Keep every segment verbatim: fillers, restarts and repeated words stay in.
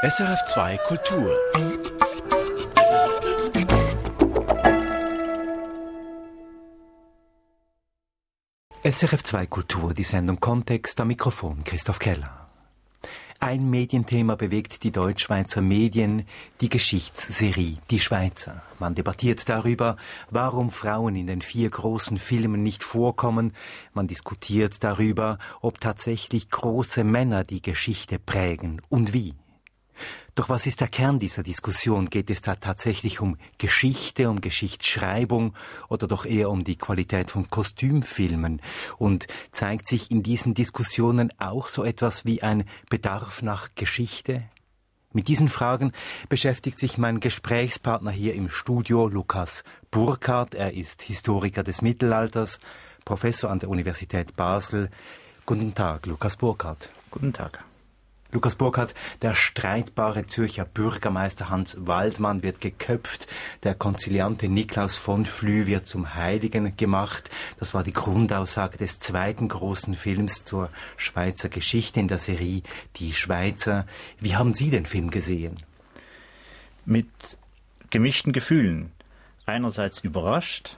S R F zwei Kultur. S R F zwei Kultur, die Sendung Kontext, am Mikrofon Christoph Keller. Ein Medienthema bewegt die Deutschschweizer Medien, die Geschichtsserie Die Schweizer. Man debattiert darüber, warum Frauen in den vier großen Filmen nicht vorkommen. Man diskutiert darüber, ob tatsächlich große Männer die Geschichte prägen und wie. Doch was ist der Kern dieser Diskussion? Geht es da tatsächlich um Geschichte, um Geschichtsschreibung oder doch eher um die Qualität von Kostümfilmen? Und zeigt sich in diesen Diskussionen auch so etwas wie ein Bedarf nach Geschichte? Mit diesen Fragen beschäftigt sich mein Gesprächspartner hier im Studio, Lukas Burkhardt. Er ist Historiker des Mittelalters, Professor an der Universität Basel. Guten Tag, Lukas Burkhardt. Guten Tag. Lukas Burkhardt, der streitbare Zürcher Bürgermeister Hans Waldmann wird geköpft, der Konziliante Niklaus von Flüe wird zum Heiligen gemacht. Das war die Grundaussage des zweiten großen Films zur Schweizer Geschichte in der Serie Die Schweizer. Wie haben Sie den Film gesehen? Mit gemischten Gefühlen. Einerseits überrascht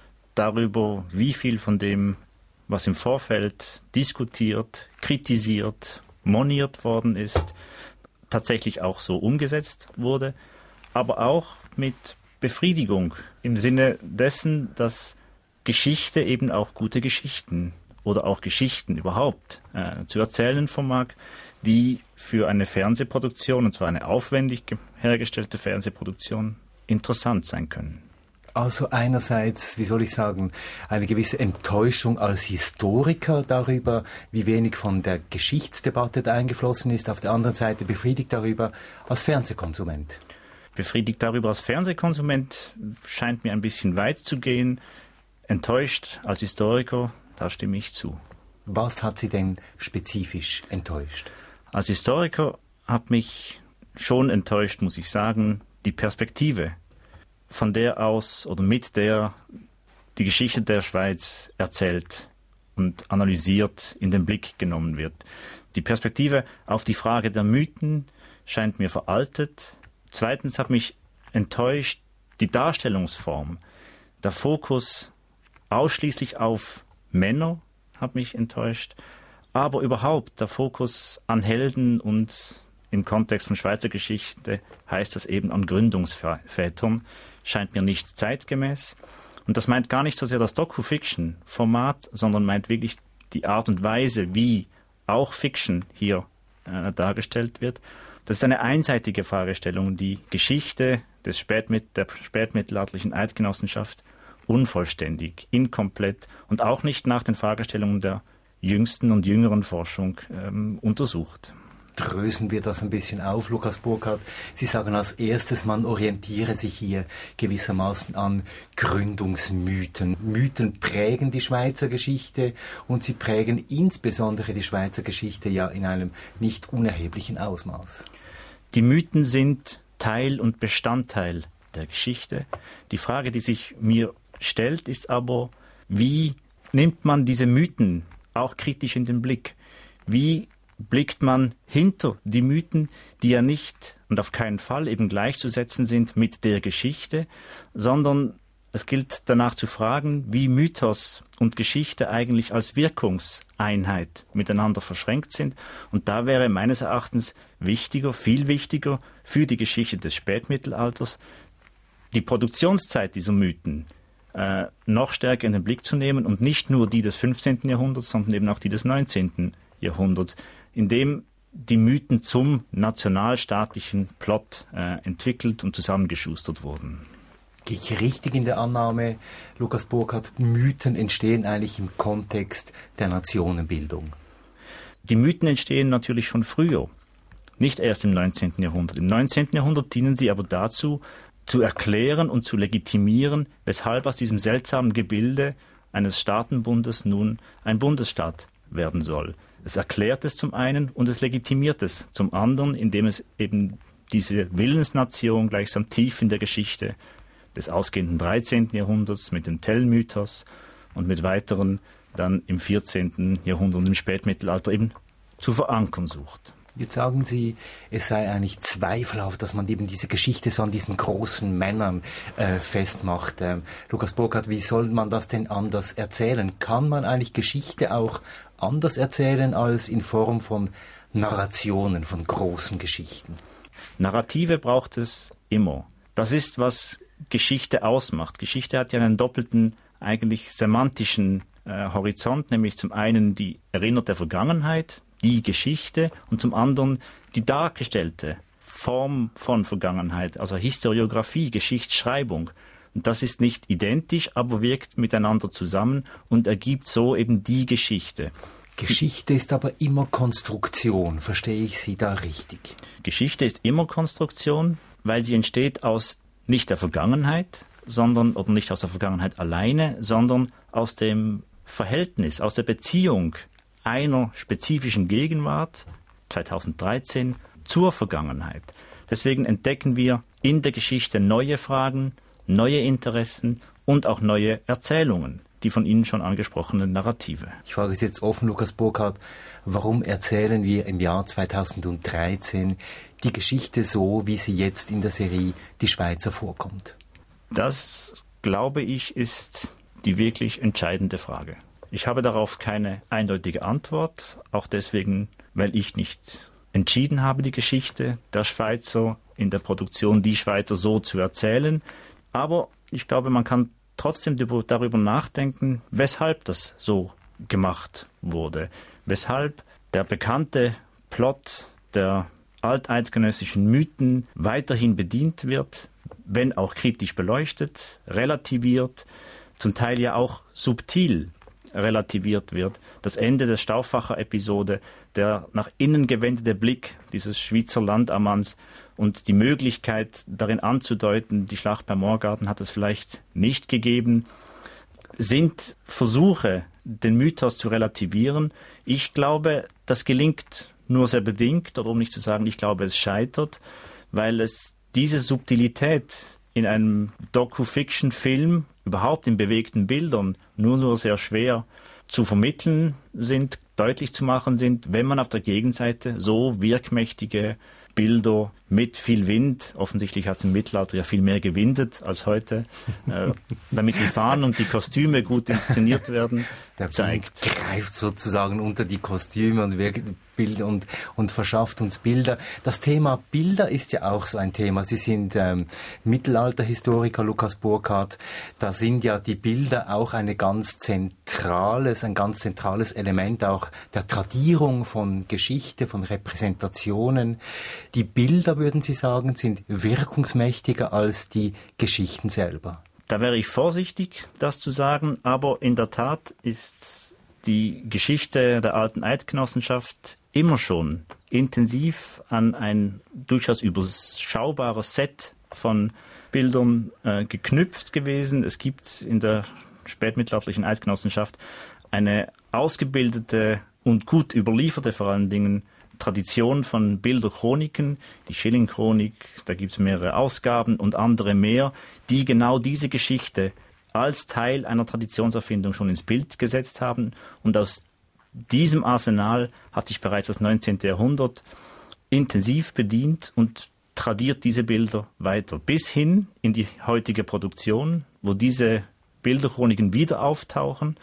darüber, wie viel von dem, was im Vorfeld diskutiert, kritisiert, moniert worden ist, tatsächlich auch so umgesetzt wurde, aber auch mit Befriedigung im Sinne dessen, dass Geschichte eben auch gute Geschichten oder auch Geschichten überhaupt äh, zu erzählen vermag, die für eine Fernsehproduktion, und zwar eine aufwendig hergestellte Fernsehproduktion, interessant sein können. Also einerseits, wie soll ich sagen, eine gewisse Enttäuschung als Historiker darüber, wie wenig von der Geschichtsdebatte da eingeflossen ist. Auf der anderen Seite befriedigt darüber als Fernsehkonsument. Befriedigt darüber als Fernsehkonsument scheint mir ein bisschen weit zu gehen. Enttäuscht als Historiker, da stimme ich zu. Was hat Sie denn spezifisch enttäuscht? Als Historiker hat mich schon enttäuscht, muss ich sagen, die Perspektive, von der aus oder mit der die Geschichte der Schweiz erzählt und analysiert in den Blick genommen wird. Die Perspektive auf die Frage der Mythen scheint mir veraltet. Zweitens hat mich enttäuscht die Darstellungsform. Der Fokus ausschließlich auf Männer hat mich enttäuscht, aber überhaupt der Fokus an Helden und im Kontext von Schweizer Geschichte heißt das eben an Gründungsvätern, scheint mir nicht zeitgemäß. Und das meint gar nicht so sehr das Doku-Fiction-Format, sondern meint wirklich die Art und Weise, wie auch Fiction hier äh, dargestellt wird. Das ist eine einseitige Fragestellung, die Geschichte des Spätmit- der spätmittelalterlichen Eidgenossenschaft unvollständig, inkomplett und auch nicht nach den Fragestellungen der jüngsten und jüngeren Forschung ähm, untersucht. Drösen wir das ein bisschen auf, Lukas Burkhardt. Sie sagen als erstes, man orientiere sich hier gewissermaßen an Gründungsmythen. Mythen prägen die Schweizer Geschichte und sie prägen insbesondere die Schweizer Geschichte ja in einem nicht unerheblichen Ausmaß. Die Mythen sind Teil und Bestandteil der Geschichte. Die Frage, die sich mir stellt, ist aber, wie nimmt man diese Mythen auch kritisch in den Blick? Wie blickt man hinter die Mythen, die ja nicht und auf keinen Fall eben gleichzusetzen sind mit der Geschichte, sondern es gilt danach zu fragen, wie Mythos und Geschichte eigentlich als Wirkungseinheit miteinander verschränkt sind. Und da wäre meines Erachtens wichtiger, viel wichtiger für die Geschichte des Spätmittelalters, die Produktionszeit dieser Mythen äh, noch stärker in den Blick zu nehmen und nicht nur die des fünfzehnten Jahrhunderts, sondern eben auch die des neunzehnten Jahrhunderts, in dem die Mythen zum nationalstaatlichen Plot äh, entwickelt und zusammengeschustert wurden. Gehe ich richtig in der Annahme, Lukas Burkhardt, Mythen entstehen eigentlich im Kontext der Nationenbildung? Die Mythen entstehen natürlich schon früher, nicht erst im neunzehnten Jahrhundert. Im neunzehnten Jahrhundert dienen sie aber dazu, zu erklären und zu legitimieren, weshalb aus diesem seltsamen Gebilde eines Staatenbundes nun ein Bundesstaat werden soll. Es erklärt es zum einen und es legitimiert es zum anderen, indem es eben diese Willensnation gleichsam tief in der Geschichte des ausgehenden dreizehnten Jahrhunderts mit dem Tell-Mythos und mit weiteren dann im vierzehnten Jahrhundert und im Spätmittelalter eben zu verankern sucht. Jetzt sagen Sie, es sei eigentlich zweifelhaft, dass man eben diese Geschichte so an diesen großen Männern äh, festmacht. Ähm, Lukas Burkhardt, wie soll man das denn anders erzählen? Kann man eigentlich Geschichte auch anders erzählen als in Form von Narrationen, von großen Geschichten? Narrative braucht es immer. Das ist, was Geschichte ausmacht. Geschichte hat ja einen doppelten, eigentlich semantischen äh, Horizont, nämlich zum einen die erinnerte Vergangenheit, die Geschichte, und zum anderen die dargestellte Form von Vergangenheit, also Historiographie, Geschichtsschreibung. Und das ist nicht identisch, aber wirkt miteinander zusammen und ergibt so eben die Geschichte. Geschichte ist aber immer Konstruktion, verstehe ich Sie da richtig? Geschichte ist immer Konstruktion, weil sie entsteht aus nicht der Vergangenheit, sondern, oder nicht aus der Vergangenheit alleine, sondern aus dem Verhältnis, aus der Beziehung einer spezifischen Gegenwart, zweitausenddreizehn, zur Vergangenheit. Deswegen entdecken wir in der Geschichte neue Fragen, neue Interessen und auch neue Erzählungen, die von Ihnen schon angesprochenen Narrative. Ich frage Sie jetzt offen, Lukas Burkhardt, warum erzählen wir im Jahr zweitausenddreizehn die Geschichte so, wie sie jetzt in der Serie Die Schweizer vorkommt? Das, glaube ich, ist die wirklich entscheidende Frage. Ich habe darauf keine eindeutige Antwort, auch deswegen, weil ich nicht entschieden habe, die Geschichte der Schweizer in der Produktion Die Schweizer so zu erzählen. Aber ich glaube, man kann trotzdem darüber nachdenken, weshalb das so gemacht wurde. Weshalb der bekannte Plot der alteidgenössischen Mythen weiterhin bedient wird, wenn auch kritisch beleuchtet, relativiert, zum Teil ja auch subtil relativiert wird. Das Ende der Stauffacher-Episode, der nach innen gewendete Blick dieses Schweizer Landammanns und die Möglichkeit, darin anzudeuten, die Schlacht bei Morgarten hat es vielleicht nicht gegeben, sind Versuche, den Mythos zu relativieren. Ich glaube, das gelingt nur sehr bedingt, oder um nicht zu sagen, ich glaube, es scheitert, weil es diese Subtilität in einem Docu-Fiction-Film, überhaupt in bewegten Bildern, nur nur sehr schwer zu vermitteln sind, deutlich zu machen sind, wenn man auf der Gegenseite so wirkmächtige Bilder mit viel Wind, offensichtlich hat es im Mittelalter ja viel mehr gewindet als heute, äh, damit die Fahnen und die Kostüme gut inszeniert werden, der zeigt. Wind greift sozusagen unter die Kostüme und wirkt Bild und, und verschafft uns Bilder. Das Thema Bilder ist ja auch so ein Thema. Sie sind ähm, Mittelalterhistoriker, Lukas Burkhardt. Da sind ja die Bilder auch eine ganz zentrales, ein ganz zentrales Element auch der Tradierung von Geschichte, von Repräsentationen. Die Bilder, würden Sie sagen, sind wirkungsmächtiger als die Geschichten selber. Da wäre ich vorsichtig, das zu sagen, aber in der Tat ist die Geschichte der alten Eidgenossenschaft immer schon intensiv an ein durchaus überschaubares Set von Bildern äh, geknüpft gewesen. Es gibt in der spätmittelalterlichen Eidgenossenschaft eine ausgebildete und gut überlieferte, vor allen Dingen, Tradition von Bilderchroniken, die Schilling-Chronik, da gibt es mehrere Ausgaben und andere mehr, die genau diese Geschichte als Teil einer Traditionserfindung schon ins Bild gesetzt haben. Und aus diesem Arsenal hat sich bereits das neunzehnte Jahrhundert intensiv bedient und tradiert diese Bilder weiter, bis hin in die heutige Produktion, wo diese Bilderchroniken wieder auftauchen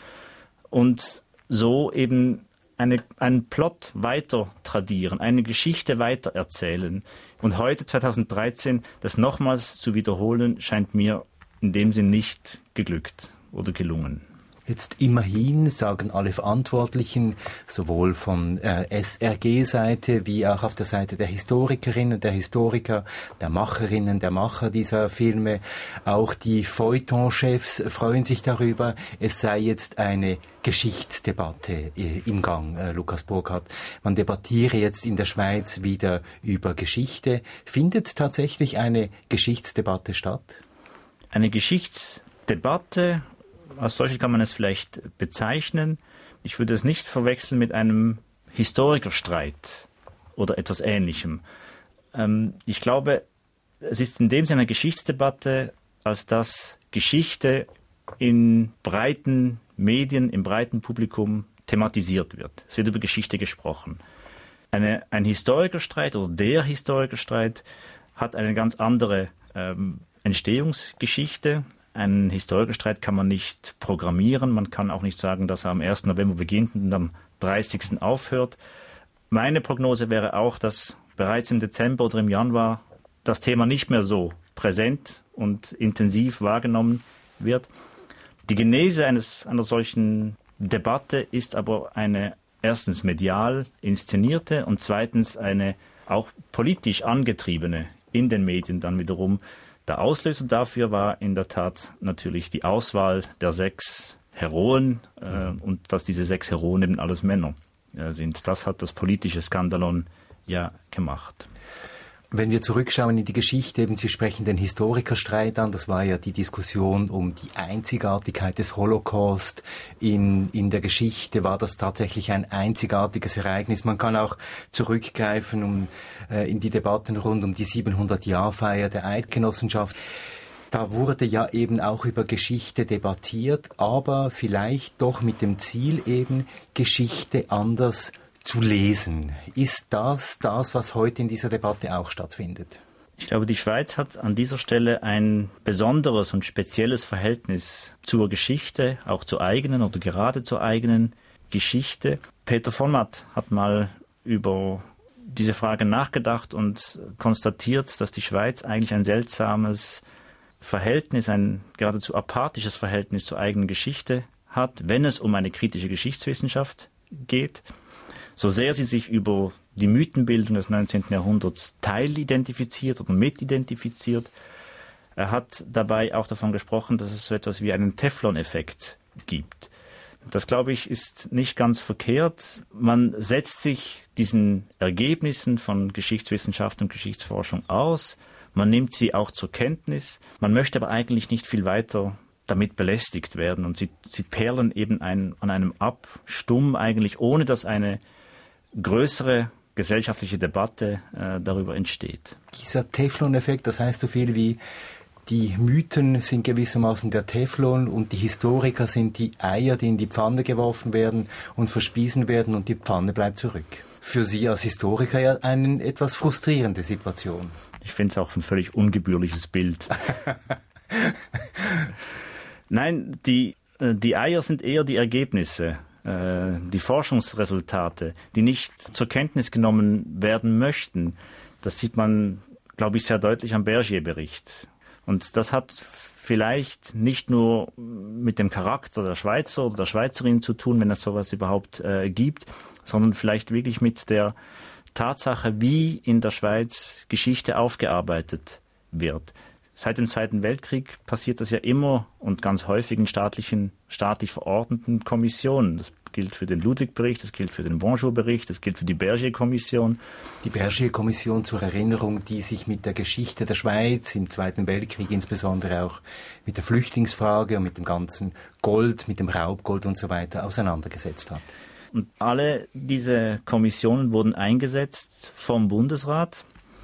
und so eben eine, einen Plot weiter tradieren, eine Geschichte weiter erzählen. Und heute, zweitausenddreizehn, das nochmals zu wiederholen, scheint mir in dem Sinn nicht geglückt oder gelungen. Jetzt immerhin sagen alle Verantwortlichen, sowohl von äh, S R G-Seite wie auch auf der Seite der Historikerinnen, der Historiker, der Macherinnen, der Macher dieser Filme, auch die Feuilleton-Chefs freuen sich darüber, es sei jetzt eine Geschichtsdebatte äh, im Gang, äh, Lukas Burkhardt. Man debattiere jetzt in der Schweiz wieder über Geschichte. Findet tatsächlich eine Geschichtsdebatte statt? Eine Geschichtsdebatte, als solche kann man es vielleicht bezeichnen. Ich würde es nicht verwechseln mit einem Historikerstreit oder etwas Ähnlichem. Ähm, ich glaube, es ist in dem Sinne eine Geschichtsdebatte, als dass Geschichte in breiten Medien, im breiten Publikum thematisiert wird. Es wird über Geschichte gesprochen. Eine, ein Historikerstreit oder der Historikerstreit hat eine ganz andere ähm, Entstehungsgeschichte. Einen Historikerstreit kann man nicht programmieren. Man kann auch nicht sagen, dass er am ersten November beginnt und am dreißigsten aufhört. Meine Prognose wäre auch, dass bereits im Dezember oder im Januar das Thema nicht mehr so präsent und intensiv wahrgenommen wird. Die Genese eines, einer solchen Debatte ist aber eine erstens medial inszenierte und zweitens eine auch politisch angetriebene in den Medien dann wiederum. Der Auslöser dafür war in der Tat natürlich die Auswahl der sechs Heroen äh, und dass diese sechs Heroen eben alles Männer äh, sind. Das hat das politische Skandalon ja gemacht. Wenn wir zurückschauen in die Geschichte, eben Sie sprechen den Historikerstreit an, das war ja die Diskussion um die Einzigartigkeit des Holocaust in, in der Geschichte. War das tatsächlich ein einzigartiges Ereignis? Man kann auch zurückgreifen um, äh, in die Debatten rund um die siebenhundert-Jahr-Feier der Eidgenossenschaft. Da wurde ja eben auch über Geschichte debattiert, aber vielleicht doch mit dem Ziel eben, Geschichte anders zu lesen. Ist das das, was heute in dieser Debatte auch stattfindet? Ich glaube, die Schweiz hat an dieser Stelle ein besonderes und spezielles Verhältnis zur Geschichte, auch zur eigenen oder gerade zur eigenen Geschichte. Peter von Matt hat mal über diese Frage nachgedacht und konstatiert, dass die Schweiz eigentlich ein seltsames Verhältnis, ein geradezu apathisches Verhältnis zur eigenen Geschichte hat, wenn es um eine kritische Geschichtswissenschaft geht. So sehr sie sich über die Mythenbildung des neunzehnten Jahrhunderts teilidentifiziert oder mitidentifiziert, er hat dabei auch davon gesprochen, dass es so etwas wie einen Teflon-Effekt gibt. Das, glaube ich, ist nicht ganz verkehrt. Man setzt sich diesen Ergebnissen von Geschichtswissenschaft und Geschichtsforschung aus. Man nimmt sie auch zur Kenntnis. Man möchte aber eigentlich nicht viel weiter damit belästigt werden. Und sie, sie perlen eben ein, an einem ab, stumm eigentlich, ohne dass eine größere gesellschaftliche Debatte äh, darüber entsteht. Dieser Teflon-Effekt, das heißt so viel wie, die Mythen sind gewissermaßen der Teflon und die Historiker sind die Eier, die in die Pfanne geworfen werden und verspießen werden und die Pfanne bleibt zurück. Für Sie als Historiker ja eine etwas frustrierende Situation. Ich finde es auch ein völlig ungebührliches Bild. Nein, die, die Eier sind eher die Ergebnisse, die Forschungsresultate, die nicht zur Kenntnis genommen werden möchten. Das sieht man, glaube ich, sehr deutlich am Bergier-Bericht. Und das hat vielleicht nicht nur mit dem Charakter der Schweizer oder der Schweizerin zu tun, wenn es sowas überhaupt äh, gibt, sondern vielleicht wirklich mit der Tatsache, wie in der Schweiz Geschichte aufgearbeitet wird. Seit dem Zweiten Weltkrieg passiert das ja immer und ganz häufig in staatlichen, staatlich verordneten Kommissionen. Das gilt für den Ludwig-Bericht, das gilt für den Bonjour-Bericht, das gilt für die Bergier-Kommission. Die Bergier-Kommission zur Erinnerung, die sich mit der Geschichte der Schweiz im Zweiten Weltkrieg, insbesondere auch mit der Flüchtlingsfrage und mit dem ganzen Gold, mit dem Raubgold und so weiter auseinandergesetzt hat. Und alle diese Kommissionen wurden eingesetzt vom Bundesrat.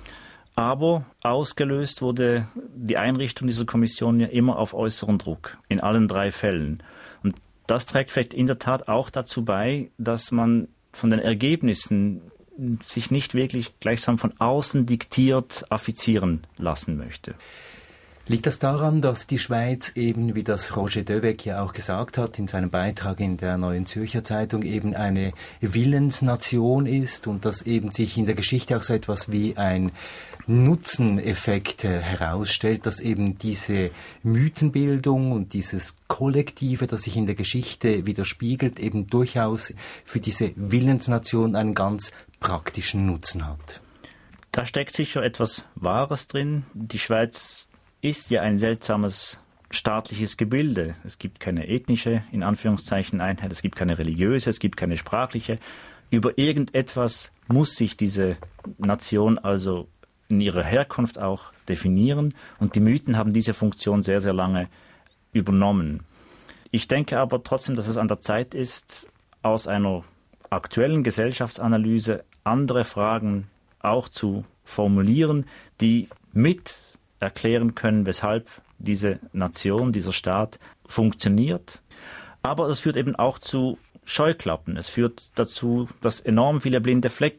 Aber ausgelöst wurde die Einrichtung dieser Kommission ja immer auf äußeren Druck, in allen drei Fällen. Und das trägt vielleicht in der Tat auch dazu bei, dass man von den Ergebnissen sich nicht wirklich gleichsam von außen diktiert affizieren lassen möchte. Liegt das daran, dass die Schweiz eben, wie das Roger Döweg ja auch gesagt hat, in seinem Beitrag in der Neuen Zürcher Zeitung eben eine Willensnation ist und dass eben sich in der Geschichte auch so etwas wie ein Nutzeneffekt herausstellt, dass eben diese Mythenbildung und dieses Kollektive, das sich in der Geschichte widerspiegelt, eben durchaus für diese Willensnation einen ganz praktischen Nutzen hat? Da steckt sicher etwas Wahres drin. Die Schweiz ist ja ein seltsames staatliches Gebilde. Es gibt keine ethnische, in Anführungszeichen, Einheit, es gibt keine religiöse, es gibt keine sprachliche. Über irgendetwas muss sich diese Nation also in ihrer Herkunft auch definieren und die Mythen haben diese Funktion sehr, sehr lange übernommen. Ich denke aber trotzdem, dass es an der Zeit ist, aus einer aktuellen Gesellschaftsanalyse andere Fragen auch zu formulieren, die mit erklären können, weshalb diese Nation, dieser Staat funktioniert. Aber es führt eben auch zu Scheuklappen. Es führt dazu, dass enorm viele blinde Flecken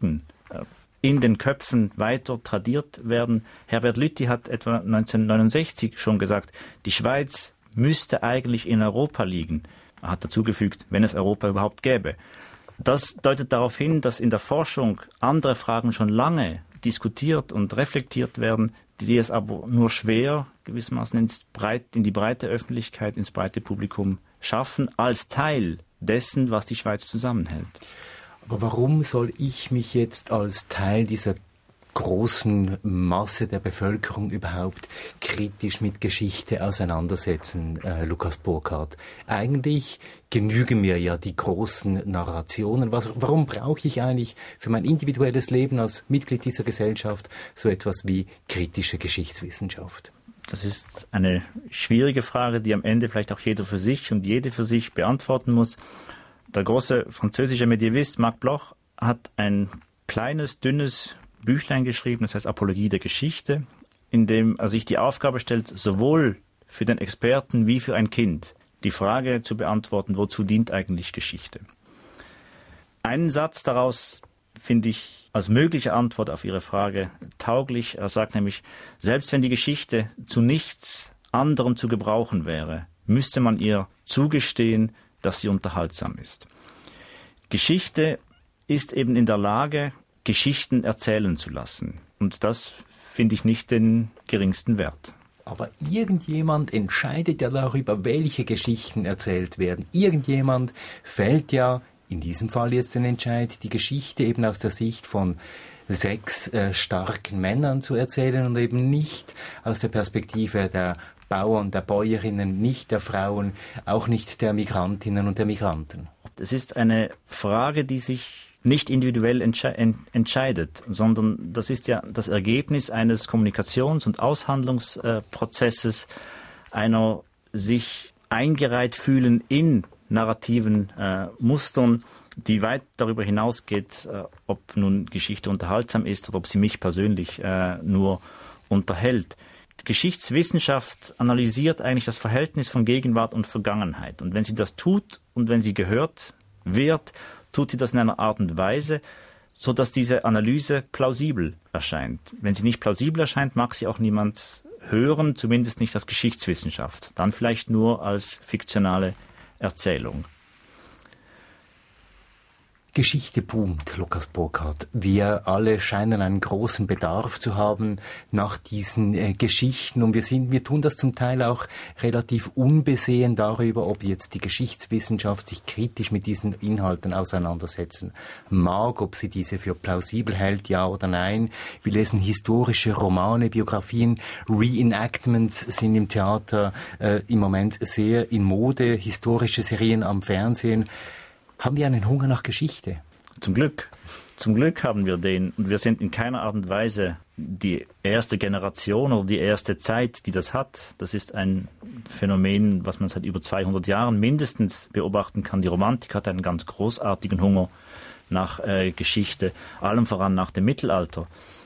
in den Köpfen weiter tradiert werden. Herbert Lüthi hat etwa neunzehnhundertneunundsechzig schon gesagt, die Schweiz müsste eigentlich in Europa liegen. Er hat dazugefügt, wenn es Europa überhaupt gäbe. Das deutet darauf hin, dass in der Forschung andere Fragen schon lange diskutiert und reflektiert werden, die es aber nur schwer gewissermaßen ins Breit, in die breite Öffentlichkeit, ins breite Publikum schaffen, als Teil dessen, was die Schweiz zusammenhält. Aber warum soll ich mich jetzt als Teil dieser großen Masse der Bevölkerung überhaupt kritisch mit Geschichte auseinandersetzen, äh, Lukas Burkhardt? Eigentlich genügen mir ja die großen Narrationen. Was, warum brauche ich eigentlich für mein individuelles Leben als Mitglied dieser Gesellschaft so etwas wie kritische Geschichtswissenschaft? Das ist eine schwierige Frage, die am Ende vielleicht auch jeder für sich und jede für sich beantworten muss. Der große französische Mediävist Marc Bloch hat ein kleines, dünnes Büchlein geschrieben, das heißt Apologie der Geschichte, in dem er sich die Aufgabe stellt, sowohl für den Experten wie für ein Kind die Frage zu beantworten, wozu dient eigentlich Geschichte? Einen Satz daraus finde ich als mögliche Antwort auf Ihre Frage tauglich. Er sagt nämlich, selbst wenn die Geschichte zu nichts anderem zu gebrauchen wäre, müsste man ihr zugestehen, dass sie unterhaltsam ist. Geschichte ist eben in der Lage, Geschichten erzählen zu lassen. Und das finde ich nicht den geringsten Wert. Aber irgendjemand entscheidet ja darüber, welche Geschichten erzählt werden. Irgendjemand fällt ja, in diesem Fall jetzt den Entscheid, die Geschichte eben aus der Sicht von sechs äh, starken Männern zu erzählen und eben nicht aus der Perspektive der Bauern, der Bäuerinnen, nicht der Frauen, auch nicht der Migrantinnen und der Migranten. Es ist eine Frage, die sich nicht individuell entsche- entscheidet, sondern das ist ja das Ergebnis eines Kommunikations- und Aushandlungsprozesses, einer sich eingereiht fühlen in narrativen äh, Mustern, die weit darüber hinausgeht, äh, ob nun Geschichte unterhaltsam ist oder ob sie mich persönlich äh, nur unterhält. Die Geschichtswissenschaft analysiert eigentlich das Verhältnis von Gegenwart und Vergangenheit. Und wenn sie das tut und wenn sie gehört wird, tut sie das in einer Art und Weise, sodass diese Analyse plausibel erscheint. Wenn sie nicht plausibel erscheint, mag sie auch niemand hören, zumindest nicht als Geschichtswissenschaft. Dann vielleicht nur als fiktionale Erzählung. Geschichte boomt, Lukas Burkhardt. Wir alle scheinen einen großen Bedarf zu haben nach diesen äh, Geschichten und wir sind, wir tun das zum Teil auch relativ unbesehen darüber, ob jetzt die Geschichtswissenschaft sich kritisch mit diesen Inhalten auseinandersetzen mag, ob sie diese für plausibel hält, ja oder nein. Wir lesen historische Romane, Biografien, Reenactments sind im Theater äh, im Moment sehr in Mode, historische Serien am Fernsehen. Haben wir einen Hunger nach Geschichte? Zum Glück. Zum Glück haben wir den. Und wir sind in keiner Art und Weise die erste Generation oder die erste Zeit, die das hat. Das ist ein Phänomen, was man seit über zweihundert Jahren mindestens beobachten kann. Die Romantik hat einen ganz großartigen Hunger nach äh, Geschichte, allem voran nach dem Mittelalter.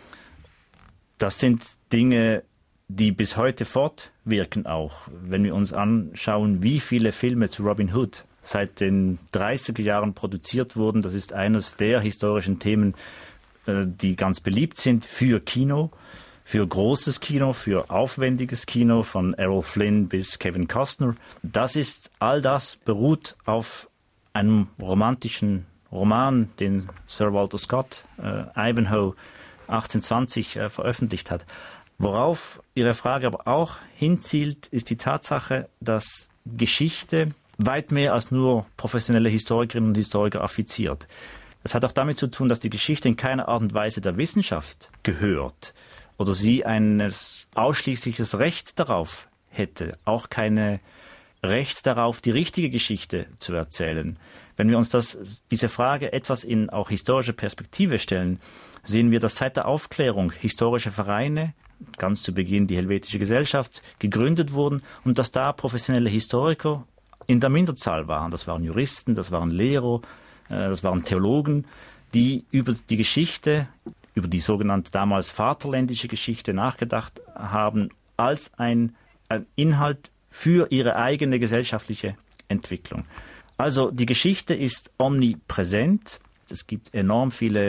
Das sind Dinge, die bis heute fortwirken auch. Wenn wir uns anschauen, wie viele Filme zu Robin Hood seit den dreißiger Jahren produziert wurden. Das ist eines der historischen Themen, die ganz beliebt sind für Kino, für großes Kino, für aufwendiges Kino, von Errol Flynn bis Kevin Costner. Das ist, all das beruht auf einem romantischen Roman, den Sir Walter Scott, äh, Ivanhoe, achtzehnhundertzwanzig äh, veröffentlicht hat. Worauf Ihre Frage aber auch hinzielt, ist die Tatsache, dass Geschichte weit mehr als nur professionelle Historikerinnen und Historiker affiziert. Das hat auch damit zu tun, dass die Geschichte in keiner Art und Weise der Wissenschaft gehört oder sie ein ausschließliches Recht darauf hätte, auch keine Recht darauf, die richtige Geschichte zu erzählen. Wenn wir uns das, diese Frage etwas in auch historische Perspektive stellen, sehen wir, dass seit der Aufklärung historische Vereine, ganz zu Beginn die Helvetische Gesellschaft, gegründet wurden und dass da professionelle Historiker in der Minderzahl waren. Das waren Juristen, das waren Lehrer, äh, das waren Theologen, die über die Geschichte, über die sogenannte damals vaterländische Geschichte nachgedacht haben, als ein, ein Inhalt für ihre eigene gesellschaftliche Entwicklung. Also die Geschichte ist omnipräsent. Es gibt enorm viele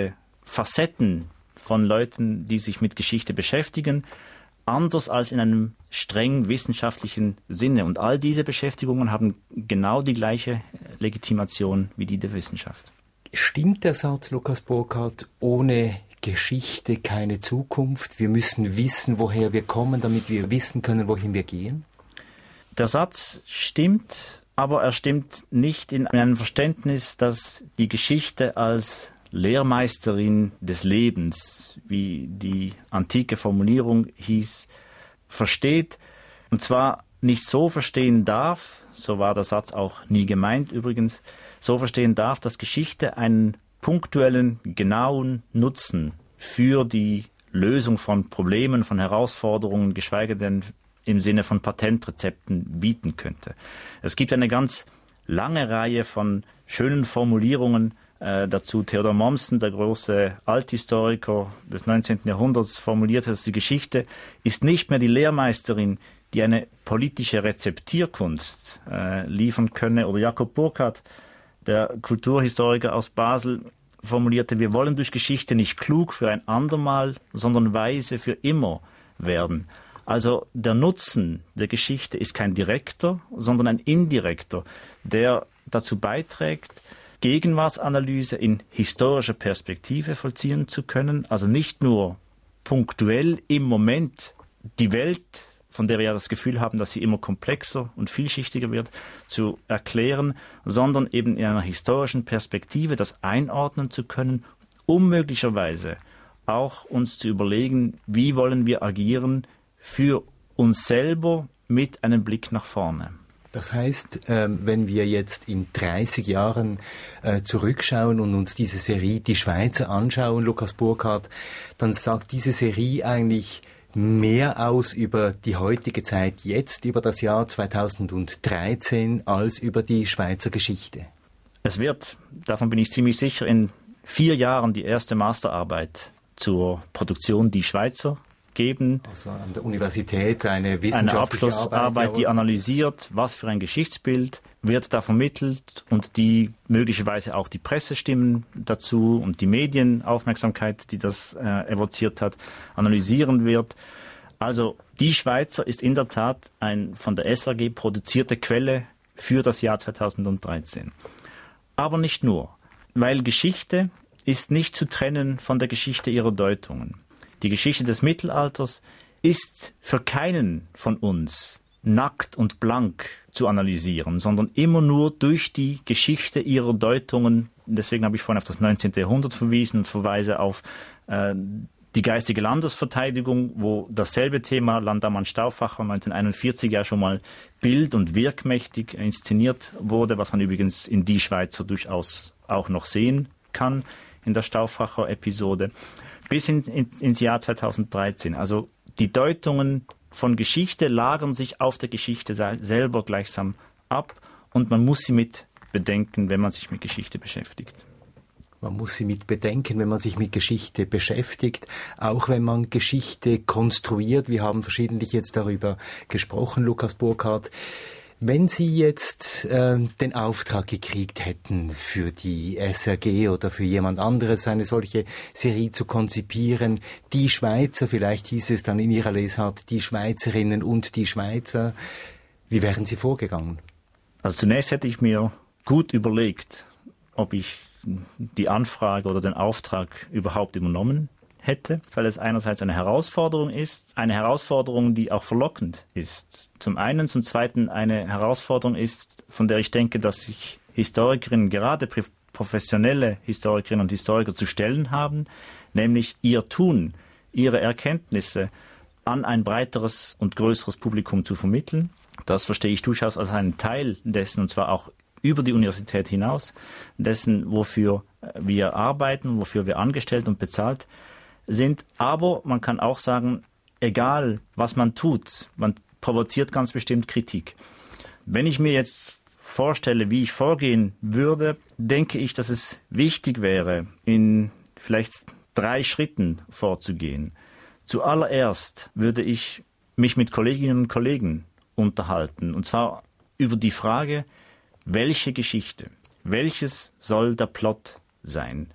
Facetten von Leuten, die sich mit Geschichte beschäftigen, anders als in einem streng wissenschaftlichen Sinne. Und all diese Beschäftigungen haben genau die gleiche Legitimation wie die der Wissenschaft. Stimmt der Satz, Lukas Burkhardt, ohne Geschichte keine Zukunft? Wir müssen wissen, woher wir kommen, damit wir wissen können, wohin wir gehen? Der Satz stimmt, aber er stimmt nicht in einem Verständnis, dass die Geschichte als Lehrmeisterin des Lebens, wie die antike Formulierung hieß, versteht. Und zwar nicht so verstehen darf, so war der Satz auch nie gemeint übrigens, so verstehen darf, dass Geschichte einen punktuellen, genauen Nutzen für die Lösung von Problemen, von Herausforderungen, geschweige denn im Sinne von Patentrezepten bieten könnte. Es gibt eine ganz lange Reihe von schönen Formulierungen äh, dazu. Theodor Mommsen, der große Althistoriker des neunzehnten Jahrhunderts, formulierte, dass die Geschichte ist nicht mehr die Lehrmeisterin, die eine politische Rezeptierkunst äh, liefern könne. Oder Jakob Burckhardt, der Kulturhistoriker aus Basel, formulierte, wir wollen durch Geschichte nicht klug für ein andermal, sondern weise für immer werden. Also der Nutzen der Geschichte ist kein direkter, sondern ein indirekter, der dazu beiträgt, Gegenwartsanalyse in historischer Perspektive vollziehen zu können, also nicht nur punktuell im Moment die Welt, von der wir ja das Gefühl haben, dass sie immer komplexer und vielschichtiger wird, zu erklären, sondern eben in einer historischen Perspektive das einordnen zu können, um möglicherweise auch uns zu überlegen, wie wollen wir agieren für uns selber mit einem Blick nach vorne. Das heißt, wenn wir jetzt in dreißig Jahren zurückschauen und uns diese Serie Die Schweizer anschauen, Lukas Burkhardt, dann sagt diese Serie eigentlich mehr aus über die heutige Zeit jetzt, über das Jahr zweitausenddreizehn, als über die Schweizer Geschichte. Es wird, davon bin ich ziemlich sicher, in vier Jahren die erste Masterarbeit zur Produktion Die Schweizer geben. Also an der Universität eine wissenschaftliche eine Abschlussarbeit, Arbeit, die analysiert, was für ein Geschichtsbild wird da vermittelt und die möglicherweise auch die Pressestimmen dazu und die Medienaufmerksamkeit, die das äh, evoziert hat, analysieren wird. Also Die Schweizer ist in der Tat eine von der S R G produzierte Quelle für das Jahr zweitausenddreizehn. Aber nicht nur, weil Geschichte ist nicht zu trennen von der Geschichte ihrer Deutungen. Die Geschichte des Mittelalters ist für keinen von uns nackt und blank zu analysieren, sondern immer nur durch die Geschichte ihrer Deutungen. Deswegen habe ich vorhin auf das neunzehnte Jahrhundert verwiesen und verweise auf äh, die geistige Landesverteidigung, wo dasselbe Thema Landammann Stauffacher neunzehnhunderteinundvierzig ja schon mal bild- und wirkmächtig inszeniert wurde, was man übrigens in Die Schweizer durchaus auch noch sehen kann in der Stauffacher-Episode. Bis in, in, ins Jahr zweitausenddreizehn. Also die Deutungen von Geschichte lagern sich auf der Geschichte selber gleichsam ab und man muss sie mit bedenken, wenn man sich mit Geschichte beschäftigt. Man muss sie mit bedenken, wenn man sich mit Geschichte beschäftigt, auch wenn man Geschichte konstruiert. Wir haben verschiedentlich jetzt darüber gesprochen, Lukas Burkhardt. Wenn Sie jetzt äh, den Auftrag gekriegt hätten, für die S R G oder für jemand anderes eine solche Serie zu konzipieren, die Schweizer, vielleicht hieß es dann in Ihrer Lesart, die Schweizerinnen und die Schweizer, wie wären Sie vorgegangen? Also zunächst hätte ich mir gut überlegt, ob ich die Anfrage oder den Auftrag überhaupt übernommen hätte, weil es einerseits eine Herausforderung ist, eine Herausforderung, die auch verlockend ist. Zum einen, zum zweiten eine Herausforderung ist, von der ich denke, dass sich Historikerinnen, gerade professionelle Historikerinnen und Historiker zu stellen haben, nämlich ihr Tun, ihre Erkenntnisse an ein breiteres und größeres Publikum zu vermitteln. Das verstehe ich durchaus als einen Teil dessen, und zwar auch über die Universität hinaus, dessen, wofür wir arbeiten, wofür wir angestellt und bezahlt sind. Aber man kann auch sagen, egal was man tut, man provoziert ganz bestimmt Kritik. Wenn ich mir jetzt vorstelle, wie ich vorgehen würde, denke ich, dass es wichtig wäre, in vielleicht drei Schritten vorzugehen. Zuallererst würde ich mich mit Kolleginnen und Kollegen unterhalten, und zwar über die Frage, welche Geschichte, welches soll der Plot sein?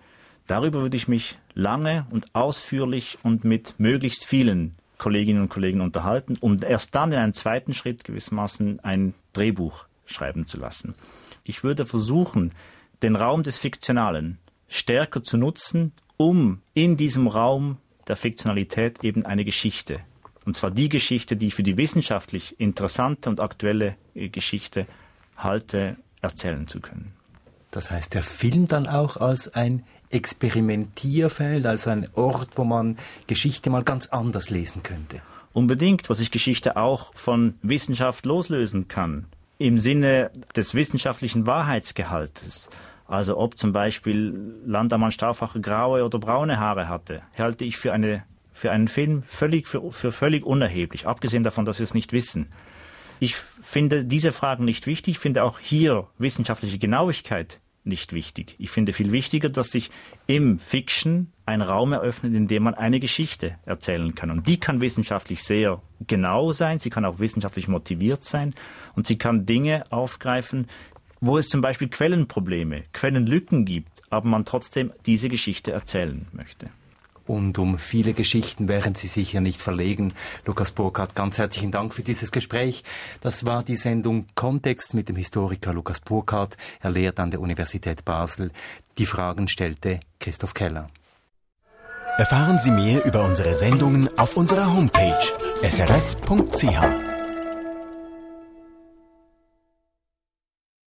Darüber würde ich mich lange und ausführlich und mit möglichst vielen Kolleginnen und Kollegen unterhalten, um erst dann in einem zweiten Schritt gewissermaßen ein Drehbuch schreiben zu lassen. Ich würde versuchen, den Raum des Fiktionalen stärker zu nutzen, um in diesem Raum der Fiktionalität eben eine Geschichte, und zwar die Geschichte, die ich für die wissenschaftlich interessante und aktuelle Geschichte halte, erzählen zu können. Das heißt, der Film dann auch als ein Experimentierfeld, als ein Ort, wo man Geschichte mal ganz anders lesen könnte. Unbedingt, wo sich Geschichte auch von Wissenschaft loslösen kann, im Sinne des wissenschaftlichen Wahrheitsgehaltes. Also ob zum Beispiel Landammann Stauffacher graue oder braune Haare hatte, halte ich für, eine, für einen Film völlig, für, für völlig unerheblich, abgesehen davon, dass wir es nicht wissen. Ich finde diese Fragen nicht wichtig, ich finde auch hier wissenschaftliche Genauigkeit nicht wichtig. Ich finde viel wichtiger, dass sich im Fiction ein Raum eröffnet, in dem man eine Geschichte erzählen kann. Und die kann wissenschaftlich sehr genau sein, sie kann auch wissenschaftlich motiviert sein und sie kann Dinge aufgreifen, wo es zum Beispiel Quellenprobleme, Quellenlücken gibt, aber man trotzdem diese Geschichte erzählen möchte. Und um viele Geschichten wären Sie sicher nicht verlegen. Lukas Burkhardt, ganz herzlichen Dank für dieses Gespräch. Das war die Sendung Kontext mit dem Historiker Lukas Burkhardt. Er lehrt an der Universität Basel. Die Fragen stellte Christoph Keller. Erfahren Sie mehr über unsere Sendungen auf unserer Homepage s r f punkt c h.